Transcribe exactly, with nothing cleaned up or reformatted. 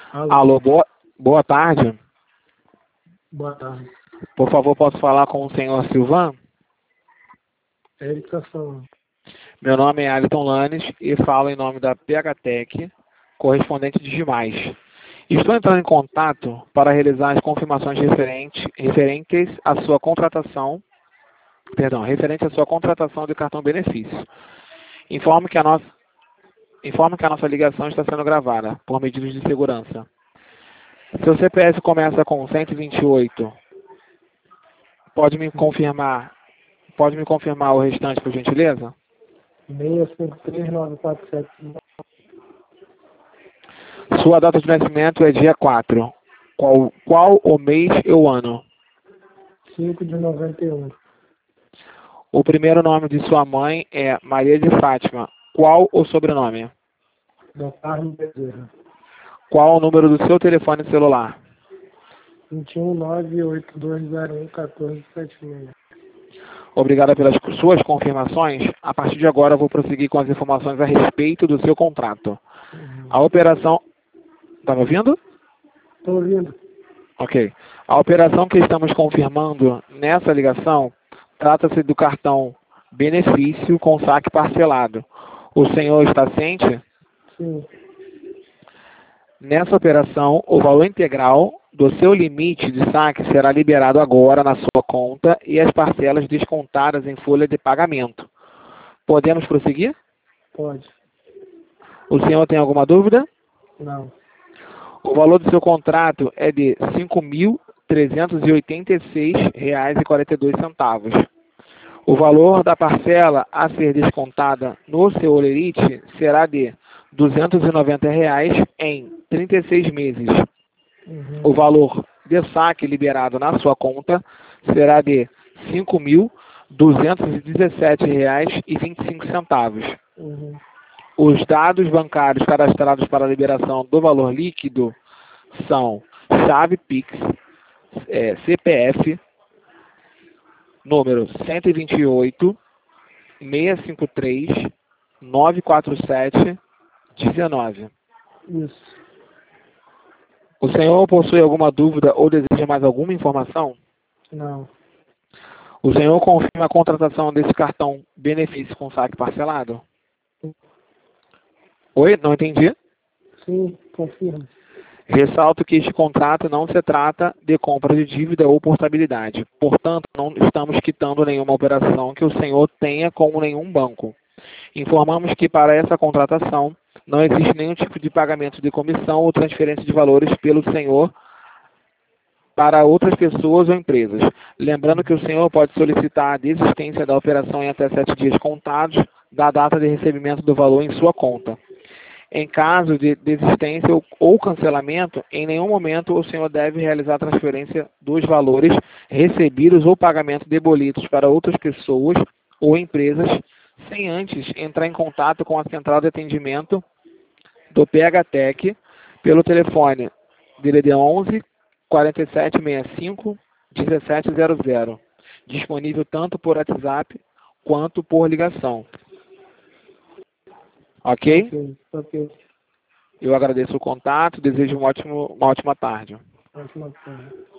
Alô, Alô, boa, boa tarde. boa tarde. Por favor, posso falar com o senhor Silvan? É ele que está falando. Meu nome é Aliton Lanes e falo em nome da PHTech, correspondente de Gimais. Estou entrando em contato para realizar as confirmações referentes, referentes à sua contratação, perdão, referente à sua contratação de cartão benefício. Informo que a nossa, informo que a nossa ligação está sendo gravada por medidas de segurança. Seu C P F começa com cento e vinte e oito. Pode me confirmar, pode me confirmar o restante, por gentileza? seis cinco três nove quatro sete Sua data de nascimento é dia quatro. Qual, qual o mês e o ano? cinco de noventa e um. O primeiro nome de sua mãe é Maria de Fátima. Qual o sobrenome? Da Carmo Bezerra. Qual o número do seu telefone celular? vinte e um nove oito dois zero um um quatro sete seis. Obrigado pelas suas confirmações. A partir de agora, vou prosseguir com as informações a respeito do seu contrato. A operação... Está me ouvindo? Estou ouvindo. Ok. A operação que estamos confirmando nessa ligação trata-se do cartão benefício com saque parcelado. O senhor está ciente? Sim. Nessa operação, o valor integral do seu limite de saque será liberado agora na sua conta e as parcelas descontadas em folha de pagamento. Podemos prosseguir? Pode. O senhor tem alguma dúvida? Não. O valor do seu contrato é de cinco mil trezentos e oitenta e seis reais e quarenta e dois centavos. O valor da parcela a ser descontada no seu holerite será de duzentos e noventa reais em trinta e seis meses. Uhum. O valor de saque liberado na sua conta será de cinco mil duzentos e dezessete reais e vinte e cinco centavos. Uhum. Os dados bancários cadastrados para a liberação do valor líquido são chave Pix, é, C P F, número cento e vinte e oito, seiscentos e cinquenta e três, novecentos e quarenta e sete, dezenove. Isso. O senhor possui alguma dúvida ou deseja mais alguma informação? Não. O senhor confirma a contratação desse cartão benefício com saque parcelado? Oi, não entendi. Sim, confirmo. Ressalto que este contrato não se trata de compra de dívida ou portabilidade. Portanto, não estamos quitando nenhuma operação que o senhor tenha com nenhum banco. Informamos que para essa contratação não existe nenhum tipo de pagamento de comissão ou transferência de valores pelo senhor para outras pessoas ou empresas. Lembrando que o senhor pode solicitar a desistência da operação em até sete dias contados da data de recebimento do valor em sua conta. Em caso de desistência ou cancelamento, em nenhum momento o senhor deve realizar a transferência dos valores recebidos ou pagamento de boletos para outras pessoas ou empresas sem antes entrar em contato com a central de atendimento do PHTech pelo telefone D D D onze, quarenta e sete sessenta e cinco, dezessete zero zero, disponível tanto por WhatsApp quanto por ligação. Ok? Ok. Ok. Eu agradeço o contato, desejo um ótimo, uma ótima tarde. Ótima tarde.